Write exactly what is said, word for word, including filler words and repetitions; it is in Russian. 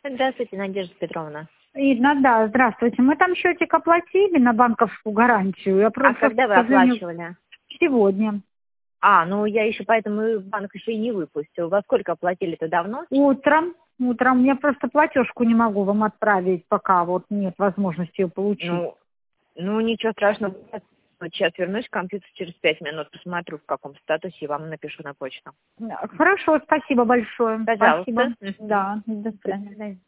Здравствуйте, Надежда Петровна. Ирина, да, здравствуйте. Мы там счетик оплатили на банковскую гарантию. Я А просто, когда вы к сожалению, оплачивали? сегодня. А, ну я еще поэтому банк еще и не выпустил. Во сколько оплатили-то давно? Утром. Утром. Я просто платежку не могу вам отправить, пока вот нет возможности ее получить. Ну, ну ничего страшного. Вот сейчас вернусь к компьютеру через пять минут, посмотрю, в каком статусе, и вам напишу на почту. Хорошо, спасибо большое. Пожалуйста. Спасибо. Да, до свидания.